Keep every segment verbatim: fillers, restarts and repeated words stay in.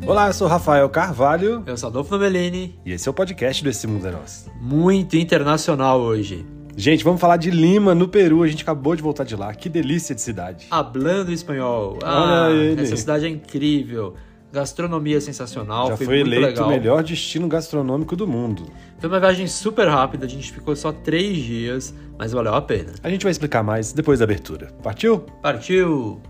Olá, eu sou Rafael Carvalho. Eu sou Adolfo Novelini. E esse é o podcast do Esse Mundo é Nosso. Muito internacional hoje. Gente, vamos falar de Lima, no Peru. A gente acabou de voltar de lá. Que delícia de cidade. Hablando espanhol. Olha Ah, ele. essa cidade é incrível. Gastronomia sensacional. Já foi, foi muito eleito legal. o melhor destino gastronômico do mundo. Foi uma viagem super rápida. A gente ficou só três dias, mas valeu a pena. A gente vai explicar mais depois da abertura. Partiu? Partiu!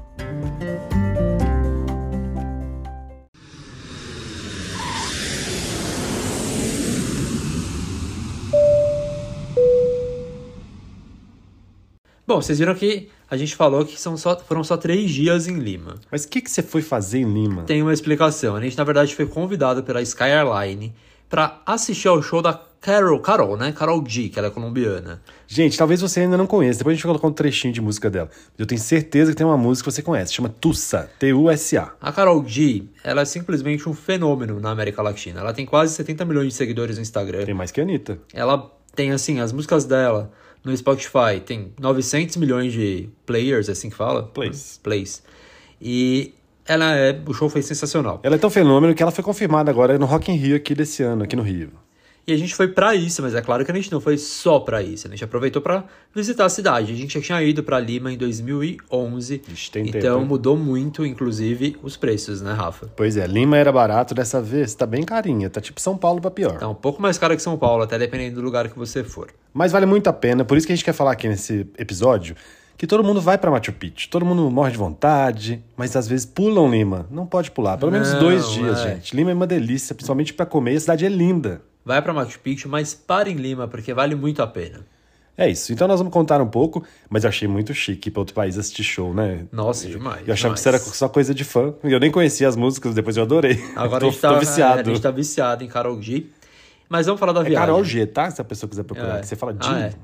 Bom, vocês viram que a gente falou que são só, foram só três dias em Lima. Mas o que, que você foi fazer em Lima? Tem uma explicação. A gente, na verdade, foi convidado pela Sky Airline para assistir ao show da Carol, Carol, né? Karol G, que ela é colombiana. Gente, talvez você ainda não conheça. Depois a gente vai colocar um trechinho de música dela. Eu tenho certeza que tem uma música que você conhece. Chama Tussa, T U S A. A Karol G, ela é simplesmente um fenômeno na América Latina. Ela tem quase setenta milhões de seguidores no Instagram. Tem mais que a Anitta. Ela tem, assim, as músicas dela no Spotify. Tem novecentos milhões de players, assim que fala? Plays. Plays. E ela é... O show foi sensacional. Ela é tão fenômeno que ela foi confirmada agora no Rock in Rio aqui desse ano, aqui no Rio. E a gente foi pra isso, mas é claro que a gente não foi só pra isso. A gente aproveitou pra visitar a cidade. A gente já tinha ido pra Lima em dois mil e onze. Ixi, tem então tempo, hein? mudou muito, inclusive, os preços, né, Rafa? Pois é, Lima era barato, dessa vez tá bem carinha. Tá tipo São Paulo pra pior. Tá um pouco mais caro que São Paulo, até dependendo do lugar que você for. Mas vale muito a pena, por isso que a gente quer falar aqui nesse episódio que todo mundo vai pra Machu Picchu, todo mundo morre de vontade, mas às vezes pulam Lima. Não pode pular, pelo menos Não, dois dias, é. gente. Lima é uma delícia, principalmente pra comer, a cidade é linda. Vai pra Machu Picchu, mas para em Lima, porque vale muito a pena. É isso, então nós vamos contar um pouco, mas eu achei muito chique ir pra outro país assistir show, né? Nossa, demais. Eu achava demais. que isso era só coisa de fã, eu nem conhecia as músicas, depois eu adorei. Agora tô, a, gente tá, tô viciado. É, a gente tá viciado em Karol G. Mas vamos falar da É viagem. Karol G, tá? Se a pessoa quiser procurar, É. você fala G. Ah, é.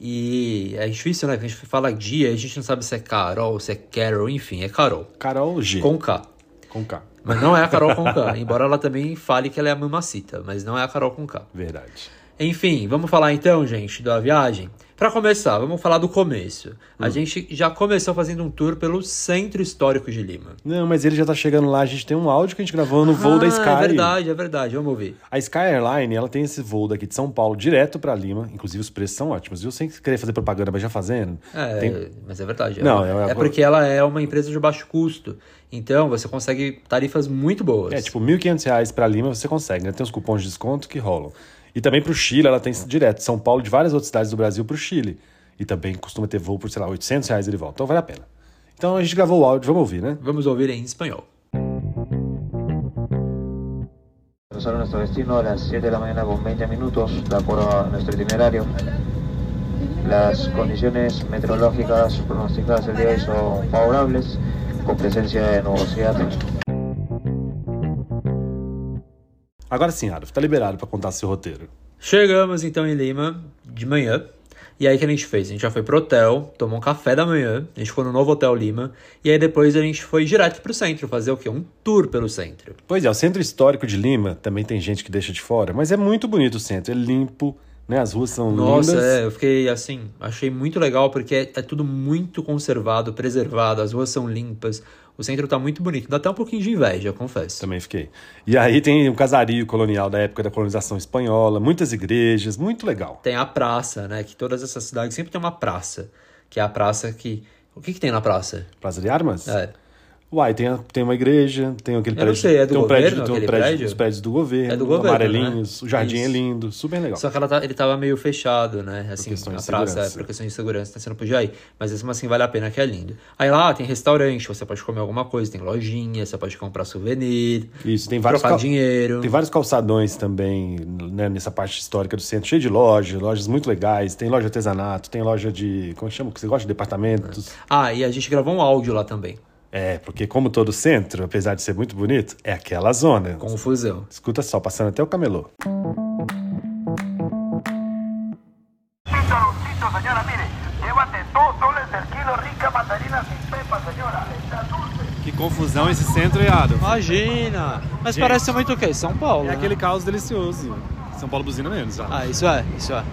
E é difícil, né? Que a gente fala G, a gente não sabe se é Carol, se é Carol, enfim, é Carol. Karol G. Com K. Com K. Mas não é a Carol com K, embora ela também fale que ela é a mamacita, mas não é a Carol com K. Verdade. Enfim, vamos falar então, gente, da viagem. Pra começar, vamos falar do começo. A gente já começou fazendo um tour pelo Centro Histórico de Lima. Não, mas ele já tá chegando lá, a gente tem um áudio que a gente gravou no voo da Sky. Ah, é verdade, é verdade, vamos ouvir. A Sky Airline, ela tem esse voo daqui de São Paulo direto pra Lima, inclusive os preços são ótimos, viu? Sem querer fazer propaganda, mas já fazendo. É, Tem- mas é verdade. É, Não, uma- é- é porque ela é uma empresa de baixo custo. Então, você consegue tarifas muito boas. É, tipo, mil e quinhentos reais pra Lima você consegue, né? Tem os cupons de desconto que rolam. E também pro Chile, ela tem direto São Paulo, de várias outras cidades do Brasil pro Chile. E também costuma ter voo por, sei lá, oitocentos reais ele volta. Então vale a pena. Então a gente gravou o áudio, vamos ouvir, né? Vamos ouvir em espanhol. Cruzar nuestro destino a las siete de la mañana con veinte minutos, de acuerdo a nuestro itinerario. Las condiciones meteorológicas pronosticadas el día de hoy son favorables, con presencia de nubosidad. Agora sim, Adolfo, tá liberado pra contar seu roteiro. Chegamos então em Lima de manhã. E aí o que a gente fez? A gente já foi pro hotel, tomou um café da manhã, a gente ficou no novo Hotel Lima, e aí depois a gente foi direto pro centro, fazer o quê? Um tour pelo centro. Pois é, o Centro Histórico de Lima, também tem gente que deixa de fora, mas é muito bonito o centro, é limpo, né? As ruas são Nossa, lindas. é, eu fiquei assim, achei muito legal porque é, é tudo muito conservado, preservado, as ruas são limpas, o centro tá muito bonito, dá até um pouquinho de inveja, confesso. Também fiquei. E aí tem um casario colonial da época da colonização espanhola, muitas igrejas, muito legal. Tem a praça, né, que todas essas cidades sempre tem uma praça, que é a praça que... O que que tem na praça? Praça de Armas? É. Uai, tem, a- tem uma igreja, tem aquele Eu não prédio. sei, é do tem um governo prédio, tem um aquele prédio, prédio? Os prédios do governo, É do governo, amarelinhos, né? o jardim é Isso. lindo, super legal. Só que ela tá- ele tava meio fechado, né? Assim, questão de a praça, é, segurança. por questão de segurança, então você não podia ir. Mas mesmo assim vale a pena, que é lindo. Aí lá tem restaurante, você pode comer alguma coisa, tem lojinha, você pode comprar souvenir, Isso, tem vários, trocar cal- dinheiro. tem vários calçadões também, né, nessa parte histórica do centro, cheio de lojas, lojas muito legais, tem loja de artesanato, tem loja de, como chama, que você gosta de departamentos. Ah, e a gente gravou um áudio lá também. É, porque como todo centro, apesar de ser muito bonito, é aquela zona. Confusão. Escuta só, passando até o camelô. Saloncito, señora, mire, llévate dos soles del kilo, rica mandarina sin pepa, señora. Está dulce. Que confusão esse centro, Iado. Imagina! Mas Gente, parece ser muito o quê? São Paulo, É aquele caos delicioso. São Paulo buzina menos, já. Ah, isso é, isso é.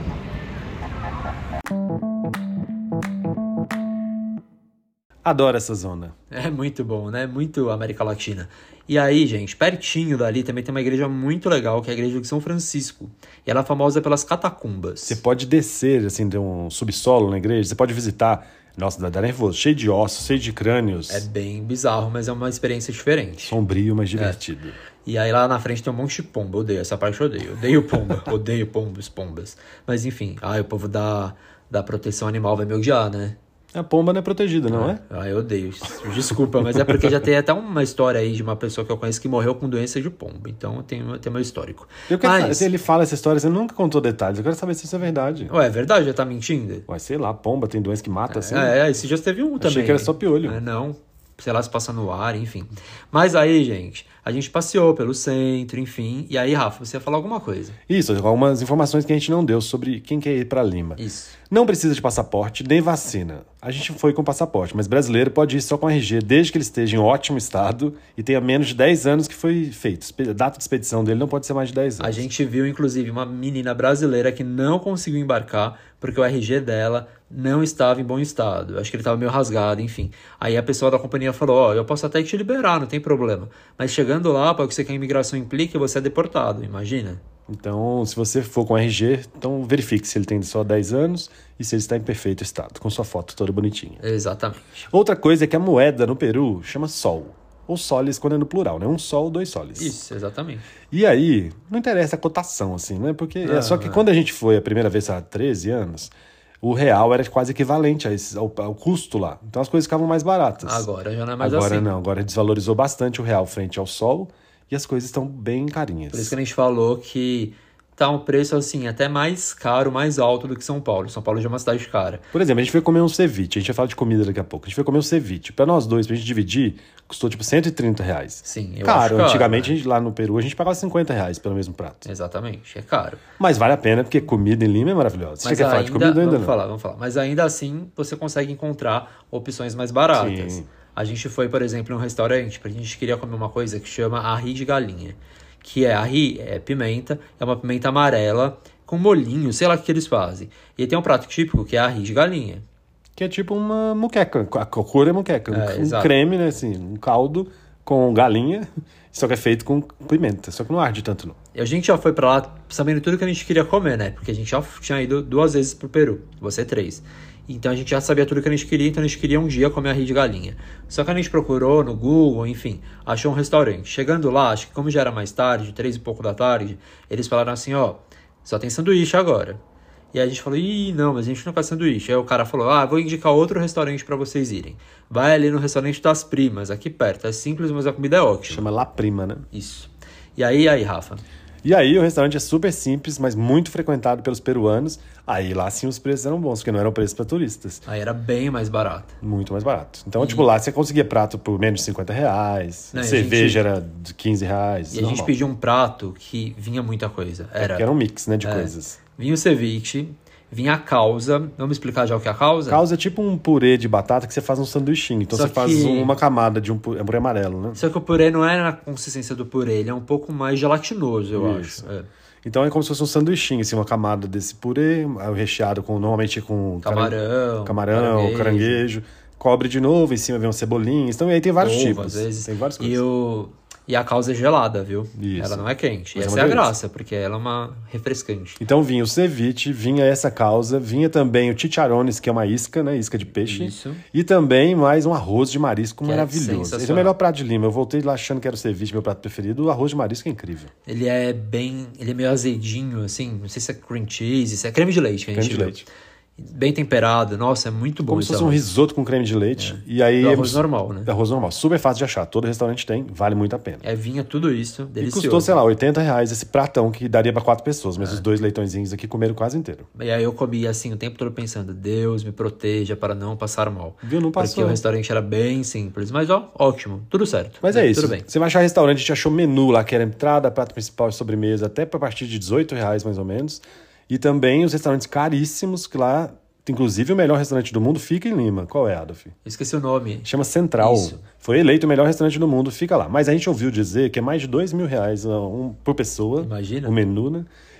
Adoro essa zona. É muito bom, né? Muito América Latina. E aí, gente, pertinho dali também tem uma igreja muito legal, que é a igreja de São Francisco. E ela é famosa pelas catacumbas. Você pode descer, assim, de um subsolo na igreja, você pode visitar. Nossa, dá, dá nervoso. Cheio de ossos, cheio de crânios. É bem bizarro, mas é uma experiência diferente. Sombrio, mas divertido. É. E aí lá na frente tem um monte de pomba. Odeio essa parte, eu odeio. Odeio pomba. Odeio pombos, pombas. Mas enfim, ai, o povo da, da proteção animal vai me odiar, né? A pomba não é protegida, não é? Ah, eu odeio. Desculpa, mas é porque já tem até uma história aí de uma pessoa que eu conheço que morreu com doença de pombo. Então eu tenho, eu tenho meu histórico. Eu quero mas... saber, se ele fala essa história, você nunca contou detalhes. Eu quero saber se isso é verdade. Ué, é verdade? Já tá mentindo? Ué, sei lá, pomba tem doença que mata, assim. É, esse já teve um também. Achei que era só piolho. É, não. Sei lá, se passa no ar, enfim. Mas aí, gente, a gente passeou pelo centro, enfim. E aí, Rafa, você ia falar alguma coisa? Isso, algumas informações que a gente não deu sobre quem quer ir pra Lima. Isso. Não precisa de passaporte nem vacina. A gente foi com passaporte, mas brasileiro pode ir só com R G desde que ele esteja em ótimo estado e tenha menos de dez anos que foi feito. A data de expedição dele não pode ser mais de dez anos. A gente viu, inclusive, uma menina brasileira que não conseguiu embarcar porque o R G dela não estava em bom estado. Acho que ele estava meio rasgado, enfim. Aí a pessoa da companhia falou, ó, oh, eu posso até te liberar, não tem problema. Mas chegando lá, para o que você quer a imigração implique, você é deportado, imagina. Então, se você for com R G, então verifique se ele tem só dez anos e se ele está em perfeito estado, com sua foto toda bonitinha. Exatamente. Outra coisa é que a moeda no Peru chama sol. Ou soles quando é no plural, né? Um sol, dois soles. Isso, exatamente. E aí, não interessa a cotação, assim, né? Porque Não, é só que é. quando a gente foi a primeira vez há treze anos, o real era quase equivalente a esse, ao, ao custo lá. Então as coisas ficavam mais baratas. Agora já não é mais Agora assim. não, agora desvalorizou bastante o real frente ao sol e as coisas estão bem carinhas. Por isso que a gente falou que tá um preço, assim, até mais caro, mais alto do que São Paulo. São Paulo já é uma cidade cara. Por exemplo, a gente foi comer um ceviche, a gente vai falar de comida daqui a pouco. A gente foi comer um ceviche. Pra nós dois, pra gente dividir, custou tipo cento e trinta reais. Sim, eu caro, acho caro, antigamente né? a gente, lá no Peru a gente pagava cinquenta reais pelo mesmo prato. Exatamente, é caro. Mas vale a pena porque comida em Lima é maravilhosa. Você Mas quer falar de comida ou ainda vamos não? falar, vamos falar. Mas ainda assim, você consegue encontrar opções mais baratas. Sim. A gente foi, por exemplo, em um restaurante, porque a gente queria comer uma coisa que chama arri de galinha. Que é arri, é pimenta, é uma pimenta amarela, com molhinho, sei lá o que eles fazem. E aí tem um prato típico que é arri de galinha. Que é tipo uma muqueca. A cor é muqueca. É, um exato. creme, né? Assim, um caldo com galinha, só que é feito com pimenta. Só que não arde tanto, não. E a gente já foi pra lá sabendo tudo que a gente queria comer, né? Porque a gente já tinha ido duas vezes pro Peru. Você três. Então a gente já sabia tudo que a gente queria, então a gente queria um dia comer arri de galinha. Só que a gente procurou no Google, enfim, achou um restaurante. Chegando lá, acho que como já era mais tarde, três e pouco da tarde, eles falaram assim, ó, só tem sanduíche agora. E aí a gente falou, ih, não, mas a gente não quer sanduíche. Aí o cara falou, ah, vou indicar outro restaurante pra vocês irem. Vai ali no restaurante das primas, aqui perto. É simples, mas a comida é ótima. Chama La Prima, né? Isso. E aí, aí, Rafa? E aí o restaurante é super simples, mas muito frequentado pelos peruanos. Aí lá sim os preços eram bons, porque não eram preços para turistas. Aí era bem mais barato. Muito mais barato. Então, tipo, lá você conseguia prato por menos de cinquenta reais. Não, e a cerveja gente- era de quinze reais. E a gente pediu um prato que vinha muita coisa. Era, Que era um mix, né, de É. coisas. vinha o ceviche, vinha a causa. Vamos explicar já o que é a causa? Causa é tipo um purê de batata que você faz um sanduichinho. Então Só você faz que- uma camada de um purê, é um purê amarelo, né? Só que o purê não é na consistência do purê, ele é um pouco mais gelatinoso, eu Isso. acho. É. Então é como se fosse um sanduichinho, assim, uma camada desse purê, aí o recheado com, normalmente com caran- Camarão, camarão, caranguejo. caranguejo, cobre de novo, em cima vem uma cebolinha. Então aí tem vários Ovo, tipos. às vezes. Tem várias E, coisas. o... e a causa é gelada, viu? Isso. Ela não é quente. E Mas é essa uma é a delícia. graça, porque ela é uma refrescante. Então vinha o ceviche, vinha essa causa, vinha também o chicharrones, que é uma isca, né? Isca de peixe. Isso. E também mais um arroz de marisco Que é maravilhoso. Esse é o sensacional. melhor prato de Lima. Eu voltei lá achando que era o ceviche, meu prato preferido. O arroz de marisco é incrível. Ele é bem... Ele é meio azedinho, assim. Não sei se é cream cheese, se é creme de leite que a gente Creme de viu. leite. Bem temperado. Nossa, é muito bom Como se esse fosse um arroz. risoto com creme de leite. E aí, Do arroz normal, né? Arroz normal. Super fácil de achar. Todo restaurante tem. Vale muito a pena. É, vinha tudo isso, E delicioso. custou, sei lá, oitenta reais esse pratão que daria pra quatro pessoas. Mas os dois leitõezinhos aqui comeram quase inteiro. E aí eu comi assim o tempo todo pensando, Deus me proteja para não passar mal. Viu? Não passou. Porque o restaurante era bem simples, mas ó, ótimo, tudo certo. Mas é isso. Tudo bem. Você vai achar restaurante, a gente achou menu lá, que era entrada, prato principal e sobremesa, até pra partir de dezoito reais mais ou menos. E também os restaurantes caríssimos, que lá, inclusive o melhor restaurante do mundo fica em Lima. Qual é, Adolf? Eu esqueci o nome. Chama Central. Isso. Foi eleito o melhor restaurante do mundo, fica lá. Mas a gente ouviu dizer que é mais de dois mil reais um, por pessoa. Imagina. O menu, né?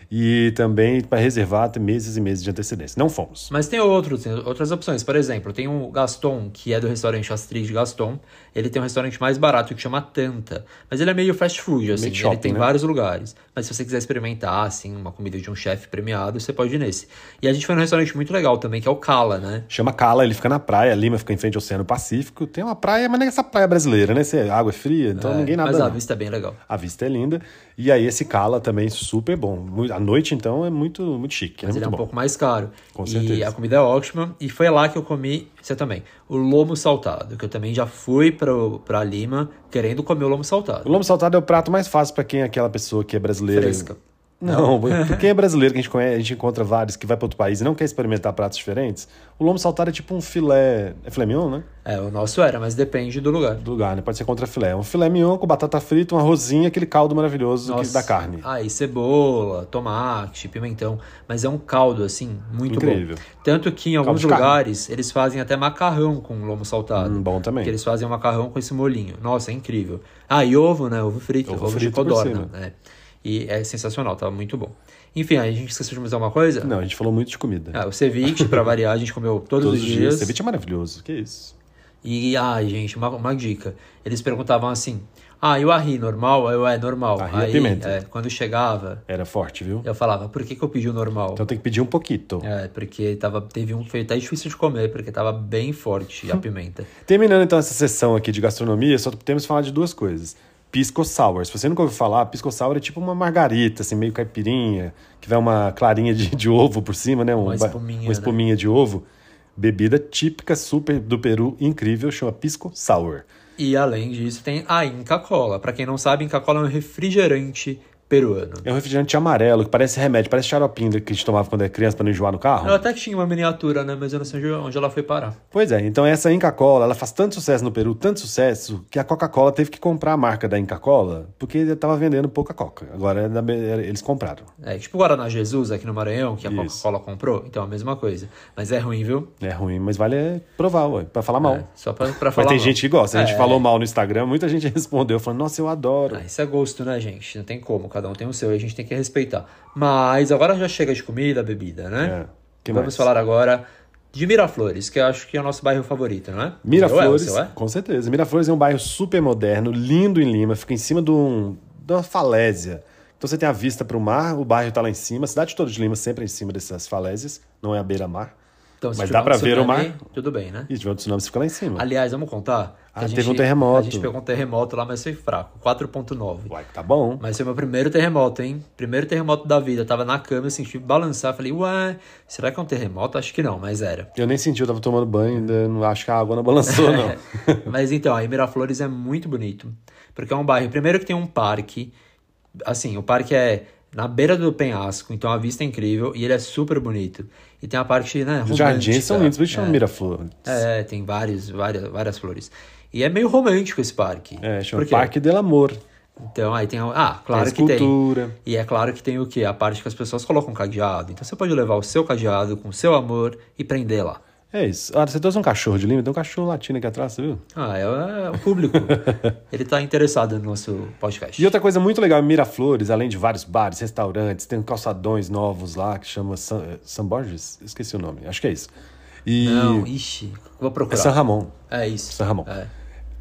E também para reservar tem meses e meses de antecedência. Não fomos. Mas tem outros, tem outras opções. Por exemplo, tem o Gaston, que é do restaurante Astrid Gaston. Ele tem um restaurante mais barato que chama Tanta. Mas ele é meio fast food, assim. Meio ele shopping, tem né? vários lugares. Mas se você quiser experimentar, assim, uma comida de um chefe premiado, você pode ir nesse. E a gente foi num restaurante muito legal também, que é o Cala, né? Chama Cala, ele fica na praia. Lima fica em frente ao Oceano Pacífico. Tem uma praia, mas não é essa praia brasileira, né? Se a água é fria, então É, ninguém nada. mas a não. vista é bem legal. A vista é linda. E aí esse Cala também super bom. Mu- À noite, então, é muito, muito chique. Mas é ele é muito um bom. pouco mais caro. Com e certeza. a comida é ótima. E foi lá que eu comi, você também, o lomo saltado. Que eu também já fui pro, pra Lima querendo comer o lomo saltado. O lombo saltado é o prato mais fácil pra quem é aquela pessoa que é brasileira. Fresca. Não, pra quem é brasileiro, que a gente conhece, a gente encontra vários que vai para outro país e não quer experimentar pratos diferentes. O lombo saltado é tipo um filé. É filé mignon, né? É, o nosso era, mas depende do lugar. Do lugar, né? Pode ser contra filé. Um filé mignon com batata frita, um arrozinho, aquele caldo maravilhoso que- Nossa. da carne. Aí, cebola, tomate, pimentão. Mas é um caldo, assim, muito Incrível. bom. Tanto que em alguns de carne. lugares eles fazem até macarrão com lomo saltado. Hum, bom também. Que eles fazem um macarrão com esse molhinho. Nossa, é incrível. Ah, e ovo, né? Ovo frito. Ovo Ovo, de frito por codorna. cima. Né? E é sensacional, tava muito bom. Enfim, aí a gente esqueceu de mais alguma coisa? Não, a gente falou muito de comida. Ah, o ceviche, pra variar, a gente comeu todos, Todos os dias. Ceviche é maravilhoso. Que isso? E, ai, gente, uma, uma dica. Eles perguntavam assim, ah, e o arri normal? Eu, é normal. Arri é Aí, pimenta. é, quando chegava, Era forte, viu? eu falava, por que, que eu pedi o normal? Então tem que pedir um pouquinho. É, porque tava, teve um que foi até difícil de comer, porque tava bem forte a pimenta. Terminando então essa sessão aqui de gastronomia, só temos que falar de duas coisas. Pisco Sour. Se você nunca ouviu falar, Pisco Sour é tipo uma margarita, assim, meio caipirinha, que vai uma clarinha de, de ovo por cima, né? Um, Uma espuminha, Uma espuminha de ovo. Bebida típica, super do Peru, incrível, chama Pisco Sour. E além disso, tem a Inca Kola. Pra quem não sabe, Inca Kola é um refrigerante peruano. É um refrigerante amarelo, que parece remédio, parece xaropinda que a gente tomava quando era criança pra não enjoar no carro. Ela até que tinha uma miniatura, né? Mas eu não sei onde- onde ela foi parar. Pois é, então essa Inca Kola, ela faz tanto sucesso no Peru, tanto sucesso, que a Coca-Cola teve que comprar a marca da Inca Kola, porque tava vendendo pouca Coca. Agora é da- eles compraram. É tipo o Guaraná Jesus aqui no Maranhão, que a Isso. Coca-Cola comprou. Então, a mesma coisa. Mas é ruim, viu? É ruim, mas vale é provar, ué, pra falar mal. É, só pra, pra Mas falar tem mal. gente que gosta. A gente É. falou mal no Instagram, muita gente respondeu falando, nossa, eu adoro. Ah, isso é gosto, né, gente? Não tem como, cada um tem o seu e a gente tem que respeitar. Mas agora já chega de comida, bebida, né? É. Que Vamos mais? falar agora de Miraflores, que eu acho que é o nosso bairro favorito, não é? Miraflores, O seu é, o seu é? com certeza. Miraflores é um bairro super moderno, lindo em Lima, fica em cima de, um, de uma falésia. Então você tem a vista para o mar, o bairro está lá em cima, a cidade toda de Lima sempre é em cima dessas falésias, não é a beira-mar. Então, se Mas tiver dá pra um ver o tsunami, mar? Tudo bem, né? E se tiver um tsunami, você fica lá em cima. Aliás, vamos contar? que Ah, a teve gente- um terremoto. A gente pegou um terremoto lá, mas foi fraco. quatro ponto nove. Uai, tá bom. Mas foi meu primeiro terremoto, hein? Primeiro terremoto da vida. Eu tava na cama, eu senti balançar. Falei, ué, será que é um terremoto? Acho que não, mas era. Eu nem senti, eu tava tomando banho, ainda não acho que a água não balançou, não. Mas então, aí Miraflores é muito bonito. Porque é um bairro, primeiro que tem um parque. Assim, o parque é na beira do penhasco, então a vista é incrível e ele é super bonito. E tem a parte, né, Os jardins são lindos, por isso é, chama Miraflores. é, tem vários, várias, várias flores. E é meio romântico esse parque. É, chama Por quê? Parque del Amor. Então, aí tem... Ah, claro Tem que tem. escultura. E é claro que tem o quê? A parte que as pessoas colocam cadeado. Então você pode levar o seu cadeado com o seu amor e prender lá. É isso. Ah, você trouxe um cachorro de Lima, tem um cachorro latino aqui atrás, você viu? Ah, é, é o público. Ele tá interessado no nosso podcast. E outra coisa muito legal em Miraflores, além de vários bares, restaurantes, tem calçadões novos lá que chama San, San Borges? Esqueci o nome, acho que é isso. E Não, ixi, vou é procurar. San Ramon. É isso. San Ramon. É,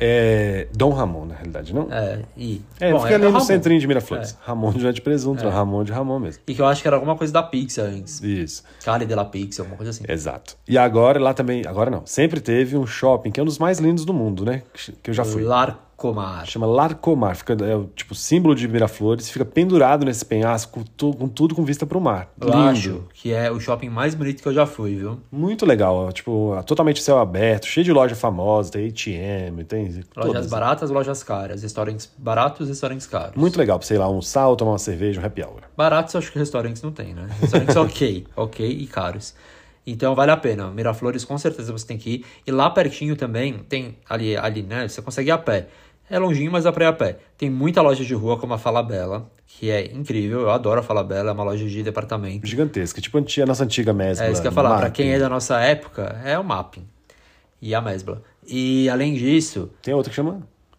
É Dom Ramon, na realidade, não? é, e... É, Bom, fica ali no Ramon. centrinho de Miraflores. Ramon de não é de presunto, não. Ramon de Ramon mesmo. E que eu acho que era alguma coisa da Pixar antes. Isso, Cali de la Pixar, alguma coisa assim. exato. E agora lá também, agora não, sempre teve um shopping que é um dos mais lindos do mundo, né? Que eu já fui. Larcomar. Chama Larcomar, fica, é o tipo símbolo de Miraflores, fica pendurado nesse penhasco, com, tu- com tudo com vista para o mar. Eu Lindo. acho que é o shopping mais bonito que eu já fui, viu? Muito legal, ó, tipo, totalmente céu aberto, cheio de loja famosa, tem A T M, tem Lojas todas. baratas, lojas caras. Restaurantes baratos, restaurantes caros. Muito legal pra, sei lá, almoçar ou tomar uma cerveja, um happy hour. Baratos, acho que restaurantes não tem, né? Restaurantes ok, ok e caros. Então vale a pena. Miraflores, com certeza você tem que ir. E lá pertinho também tem, ali, ali né? Você consegue ir a pé. É longinho, mas dá pra ir a pé. Tem muita loja de rua, como a Falabella, que é incrível. Eu adoro a Falabella, é uma loja de departamento. Gigantesca, tipo a anti- a nossa antiga Mesbla. É isso que eu ia falar. Pra Mapping. quem é da nossa época, é o Mapping. E a Mesbla. E além disso, Tem outra que chama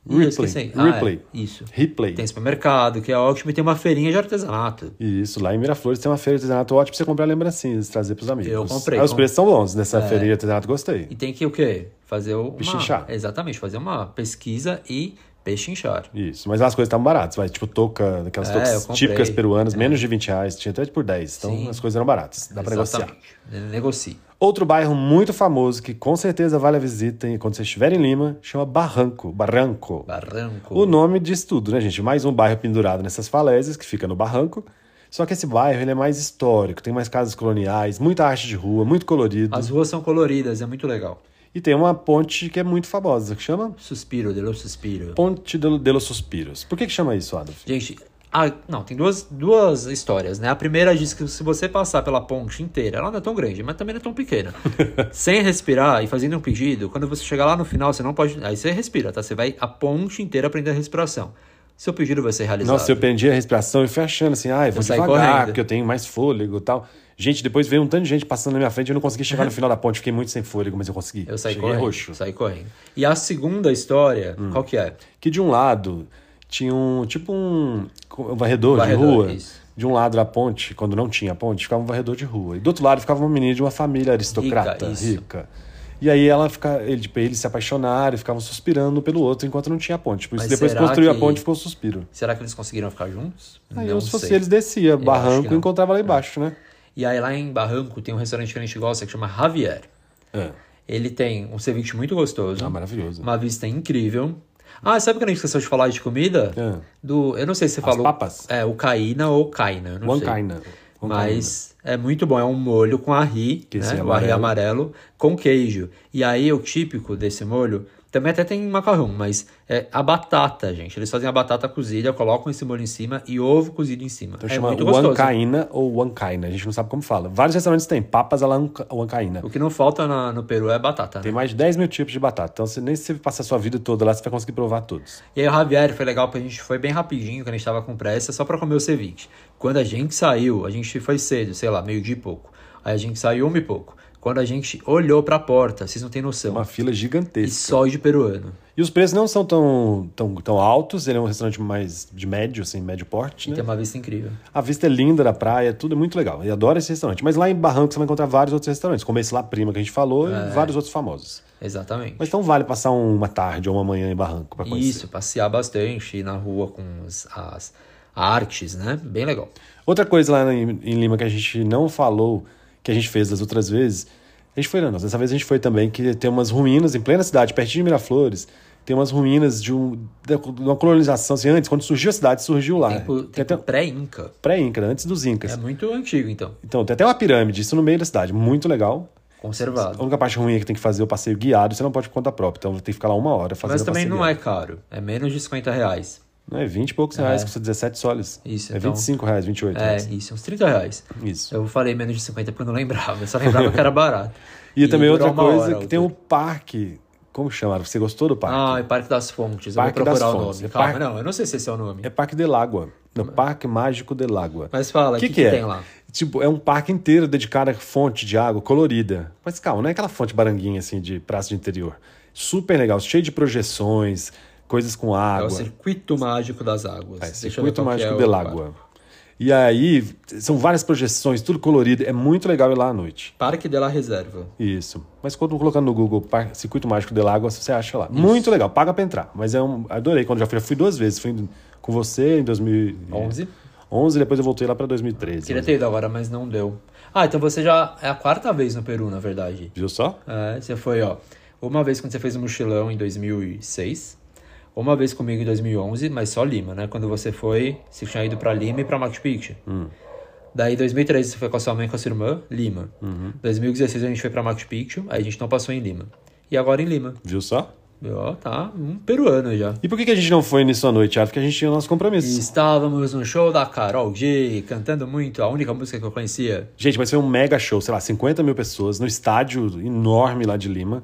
Ih, eu esqueci. Ripley. Ah, Ripley. é, isso. Ripley. Tem supermercado, que é ótimo, e tem uma feirinha de artesanato. Isso, lá em Miraflores tem uma feira de artesanato ótima pra você comprar lembrancinhas, trazer pros amigos. Eu comprei. Ah, os com- preços são bons nessa feira de artesanato, gostei. E tem que o quê? Fazer uma... Pechinchar. Exatamente, fazer uma pesquisa e pechinchar. Isso, mas as coisas estavam baratas, vai, tipo touca, aquelas É, toucas eu comprei. típicas peruanas, menos de vinte reais, tinha até por dez, então Sim. as coisas eram baratas, dá pra negociar. Exatamente. Negocie. Outro bairro muito famoso que com certeza vale a visita e quando você estiver em Lima, chama Barranco, Barranco. Barranco. O nome diz tudo, né, gente? Mais um bairro pendurado nessas falésias que fica no Barranco. Só que esse bairro ele é mais histórico, tem mais casas coloniais, muita arte de rua, muito colorido. As ruas são coloridas, é muito legal. E tem uma ponte que é muito famosa, que chama Suspiro, de lo Suspiro. Ponte de de los Suspiros. Por que que chama isso, Adolf? Gente, ah, não, tem duas, duas histórias, né? A primeira diz que se você passar pela ponte inteira, ela não é tão grande, mas também não é tão pequena. Sem respirar e fazendo um pedido, quando você chegar lá no final, você não pode... Aí você respira, tá? Você vai a ponte inteira aprender a respiração. Seu pedido vai ser realizado. Nossa, eu prendi a respiração e fui achando assim, ah, eu vou Eu saí devagar, correndo. porque eu tenho mais fôlego e tal. Gente, depois veio um tanto de gente passando na minha frente e eu não consegui chegar no final da ponte. Fiquei muito sem fôlego, mas eu consegui. Eu saí Cheguei correndo. roxo. Saí correndo. E a segunda história, Hum. qual que é? Que de um lado tinha um, tipo um, um varredor, Varredor, de rua. isso. De um lado da ponte, quando não tinha ponte, ficava um varredor de rua. E do outro lado ficava uma menina de uma família aristocrata, Rica, isso. rica. E aí ela fica, ele, tipo, eles se apaixonaram e ficavam suspirando um pelo outro enquanto não tinha ponte. Por isso Mas depois que será construiu a que- ponte ficou o suspiro. Será que eles conseguiram ficar juntos? Aí não eu, se fosse sei. eles descia, acho que barranco e não. encontrava lá embaixo, né? E aí lá em Barranco tem um restaurante que a gente gosta que chama Javier. É. Ele tem um ceviche muito gostoso. Ah, maravilhoso. Uma vista incrível. Ah, sabe o que a gente esqueceu de falar de comida? É. Do, eu não sei se você As falou. papas? É, o caína ou caina, eu não sei. Huancaina. Mas é muito bom. É um molho com arri, Que né? esse é O arri amarelo. amarelo com queijo. E aí o típico desse molho, também até tem macarrão, mas é a batata, gente. Eles fazem a batata cozida, colocam esse molho em cima e ovo cozido em cima. Então é chama muito gostoso. Huancaina ou Huancaina. A gente não sabe como fala. Vários restaurantes têm papas à la Huanca- Huancaina. O que não falta na- no Peru é batata, né? Tem mais de dez mil tipos de batata. Então, se nem se você passar a sua vida toda lá, você vai conseguir provar todos. E aí o Javier foi legal porque a gente foi bem rapidinho, quando a gente tava com pressa, só pra comer o ceviche. Quando a gente saiu, a gente foi cedo, sei lá, meio-dia e pouco. Aí a gente saiu uma e pouco. Quando a gente olhou pra porta, vocês não têm noção. Uma fila E gigantesca. só de peruano. E os preços não são tão, tão, tão altos. Ele é um restaurante mais de médio, assim, médio porte, E né? tem uma vista incrível. A vista é linda da praia, tudo é muito legal. Eu adoro esse restaurante. Mas lá em Barranco você vai encontrar vários outros restaurantes, como esse lá Prima que a gente falou É. e vários outros famosos. Exatamente. Mas então vale passar uma tarde ou uma manhã em Barranco pra conhecer. Isso, passear bastante, ir na rua com as, as artes, né? Bem legal. Outra coisa lá em, em Lima que a gente não falou, que a gente fez das outras vezes, a gente foi, não, dessa vez a gente foi também, que tem umas ruínas em plena cidade, pertinho de Miraflores, tem umas ruínas de, um, de uma colonização, assim, antes, quando surgiu a cidade, surgiu lá. Tempo, Tem tempo até pré-inca. pré-Inca, né, antes dos Incas. É muito antigo, então. Então, tem até uma pirâmide, isso no meio da cidade, muito legal. A Conservado. única parte ruim é que tem que fazer o passeio guiado, você não pode por conta própria, então tem que ficar lá uma hora fazendo Mas o também passeio não é guiado. caro. É menos de cinquenta reais. Não é vinte e poucos reais, custa dezessete soles. Isso, é então- vinte e cinco reais, vinte e oito É, reais. isso, uns trinta reais. Isso. Eu falei menos de cinquenta porque eu não lembrava. Eu só lembrava que era barato. E, também durou outra uma coisa, hora, que o tem o tour. parque. Como chama? Você gostou do parque? Ah, é Parque das Fontes. Eu Parque vou procurar das o Fontes. nome. É Calma, parque- não, eu não sei se esse é o nome. É Parque del Água. No Parque Mágico del Água. Mas fala, o que, que, é? tem lá? Tipo, é um parque inteiro dedicado a fonte de água colorida. Mas calma, não é aquela fonte baranguinha assim de praça de interior. Super legal, cheio de projeções, coisas com É água. o Circuito Mágico das Águas. É, Deixa eu ver Circuito qual que Mágico é o del parque. Água. E aí, são várias projeções, tudo colorido. É muito legal ir lá à noite. Parque de la Reserva. Isso. Mas quando colocando no Google Par- Circuito Mágico del Água, você acha lá. Muito legal, paga pra entrar. Mas é um, adorei quando já fui. Já fui duas vezes. Fui com você em dois mil e onze. onze, depois eu voltei lá pra dois mil e treze. Queria ter ido agora, mas não deu. Ah, então você já... É a quarta vez no Peru, na verdade. Viu só? É, você foi, ó... Uma vez quando você fez o mochilão em dois mil e seis. Uma vez comigo em dois mil e onze, mas só Lima, né? Quando você foi, você tinha ido pra Lima e pra Machu Picchu. Hum. Daí, em dois mil e treze, você foi com a sua mãe e com a sua irmã, Lima. Uhum. dois mil e dezesseis, a gente foi pra Machu Picchu, aí a gente não passou em Lima. E agora em Lima. Viu só? Ó, tá um peruano já. E por que que a gente não foi nisso à noite, Thiago? Porque a gente tinha nosso compromisso. E estávamos no show da Carol G, cantando muito, a única música que eu conhecia. Gente, mas foi um mega show, sei lá, cinquenta mil pessoas, no estádio enorme lá de Lima.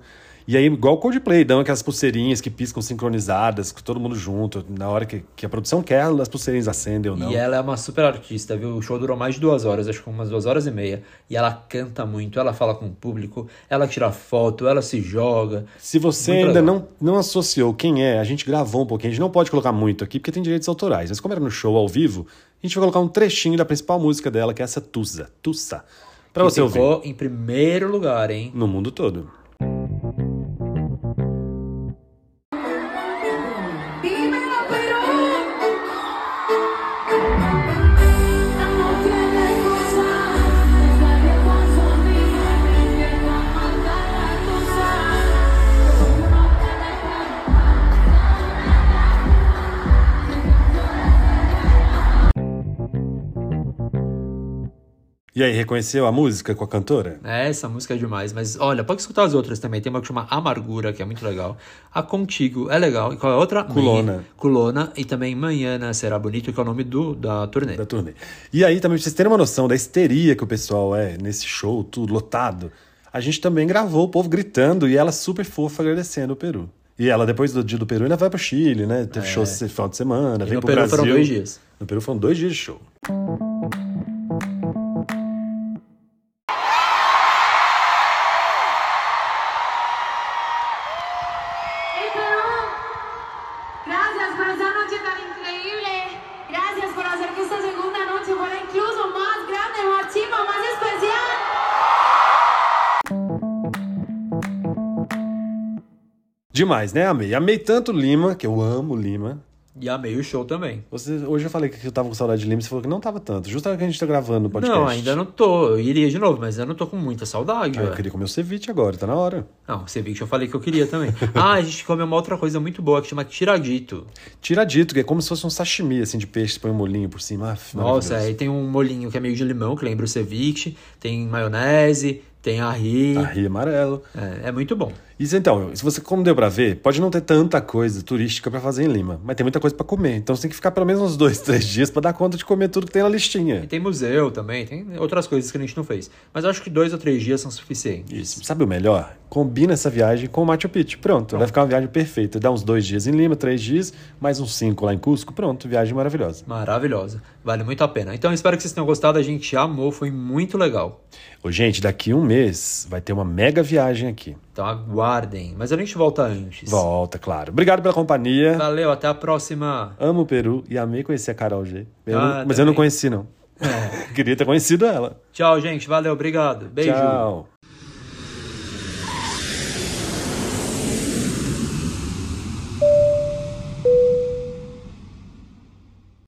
E aí, igual o Coldplay, dão aquelas pulseirinhas que piscam sincronizadas, com todo mundo junto. Na hora que, que a produção quer, as pulseirinhas acendem ou não. E ela é uma super artista, viu? O show durou mais de duas horas, acho que umas duas horas e meia. E ela canta muito, ela fala com o público, ela tira foto, ela se joga. Se você Muito ainda legal. não, não associou quem é, a gente gravou um pouquinho. A gente não pode colocar muito aqui, porque tem direitos autorais. Mas como era no show ao vivo, a gente vai colocar um trechinho da principal música dela, que é essa Tussa. Tussa. Pra Que você ouvir. ficou em primeiro lugar, hein? No mundo todo. Dímelo, Perú. No tiene cosa, nadie con su vida, que va a mandar la tusa. E aí, reconheceu a música com a cantora? É, essa música é demais, mas olha, pode escutar as outras também. Tem uma que chama Amargura, que é muito legal. A Contigo é legal. E qual é a outra? Culona. Manhã- Culona. E também Manhã Será Bonito, que é o nome do, da turnê. Da turnê. E aí, também, pra vocês terem uma noção da histeria que o pessoal é nesse show, tudo lotado, a gente também gravou o povo gritando e ela super fofa agradecendo o Peru. E ela, depois do dia do Peru, ainda vai pro Chile, né? Teve show esse final de semana, E vem no pro Peru Brasil. foram dois dias. No Peru foram dois dias de show. Hey, Perú. Gracias por esa noche tan increíble. Gracias por hacer que esta segunda noche fuera incluso más grande, más chimba, más especial. Demais, né? Amei. Amei tanto Lima, que eu amo Lima. E amei o show também. Você, hoje eu falei que eu tava com saudade de Lima, você falou que não tava tanto. Justo na hora que a gente tá gravando o podcast. Não, ainda não tô. Eu iria de novo, mas eu não tô com muita saudade. Ah, eu ué. queria comer o ceviche agora, tá na hora. Não, você viu que eu falei que eu queria também. Ah, a gente come uma outra coisa muito boa que chama tiradito. Tiradito, que é como se fosse um sashimi, assim, de peixe, você põe um molhinho por cima. Aff, Nossa, maravilhoso. aí tem um molhinho que é meio de limão, que lembra o ceviche. Tem maionese, tem arri. Arri amarelo. É, é muito bom. Isso então, se você, como deu pra ver, pode não ter tanta coisa turística pra fazer em Lima, mas tem muita coisa pra comer. Então você tem que ficar pelo menos uns dois, três dias pra dar conta de comer tudo que tem na listinha. E tem museu também, tem outras coisas que a gente não fez. Mas eu acho que dois ou três dias são suficientes. Isso. Sabe o melhor? Combina essa viagem com o Machu Picchu. Pronto, vai ficar uma viagem perfeita. Dá uns dois dias em Lima, três dias, mais uns cinco lá em Cusco. Pronto, viagem maravilhosa. Maravilhosa. Vale muito a pena. Então, eu espero que vocês tenham gostado. A gente amou, foi muito legal. Ô, gente, daqui um mês vai ter uma mega viagem aqui. Então, aguardem. Mas a gente volta antes. Volta, claro. Obrigado pela companhia. Valeu, até a próxima. Amo o Peru e amei conhecer a Carol G. Eu Ah, não- mas eu não também. conheci, não. Queria ter conhecido ela. Tchau, gente. Valeu, obrigado. Beijo. Tchau.